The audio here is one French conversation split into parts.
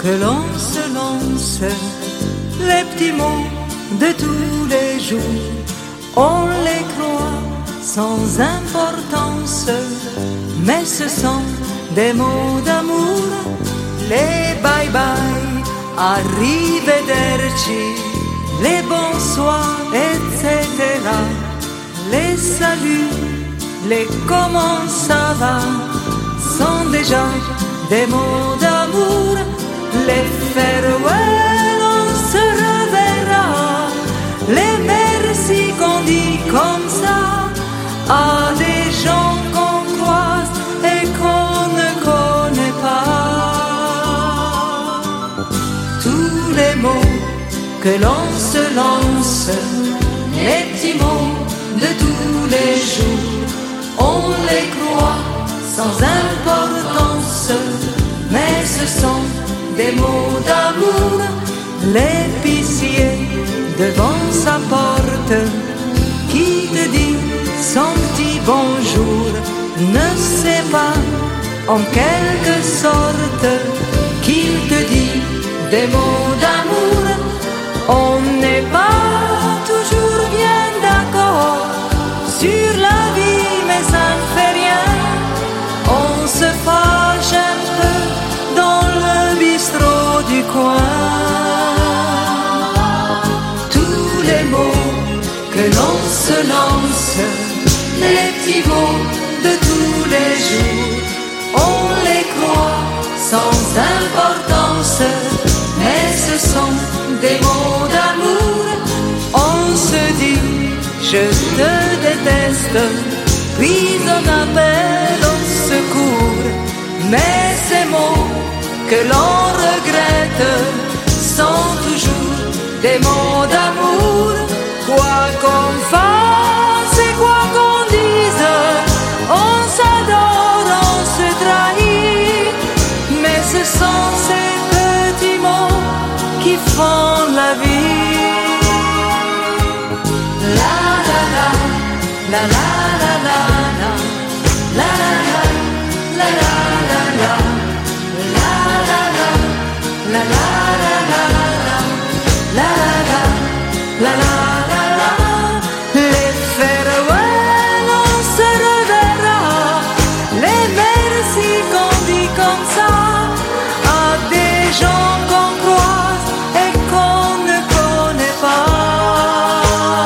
que l'on se lance les petits mots de tous les jours. On les croit sans importance, mais ce sont des mots d'amour. Les bye-bye, arrivederci, les bonsoirs, etc. Les saluts, les comment ça va, sont déjà des mots d'amour. Les farewell, on se reverra, les merci qu'on dit comme ça à des gens qu'on croise et qu'on ne connaît pas. Tous les mots que l'on se lance, les petits mots de tous les jours, on les croit sans importance, mais ce sont des mots d'amour. L'épicier devant sa porte qui te dit son petit bonjour ne sait pas en quelque sorte qu'il te dit des mots d'amour. On n'est pas toujours bien d'accord sur la vie, mais ça ne fait rien. On se fâche un peu dans le bistrot du coin. Tous les mots que l'on se lance, les petits mots de tous les jours, on les croit sans importance, mais ce sont des mots d'amour. On se dit je te déteste, puis on appelle au secours, mais ces mots que l'on regrette sont toujours des mots d'amour. Quoi qu'on fasse et quoi qu'on dise, on s'adore, on se trahit, mais ce sont ces petits mots qui font la vie. La la la, la la la la la, la la la, la la la la. La la la la la, la la la la la. Les farewell, on se reverra, les merci qu'on dit comme ça à des gens qu'on croise et qu'on ne connaît pas.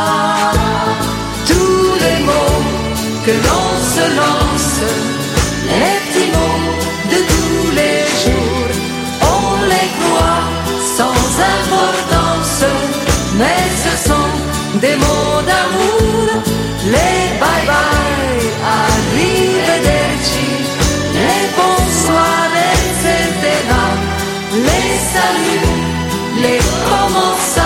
Tous les mots que l'on se lance, les petits mots de tous les jours, on les croit sans importance, mais ce sont des mots d'amour. Les bye-bye, arrivederci, les bonsoirs, etc. Les saluts, les comment ça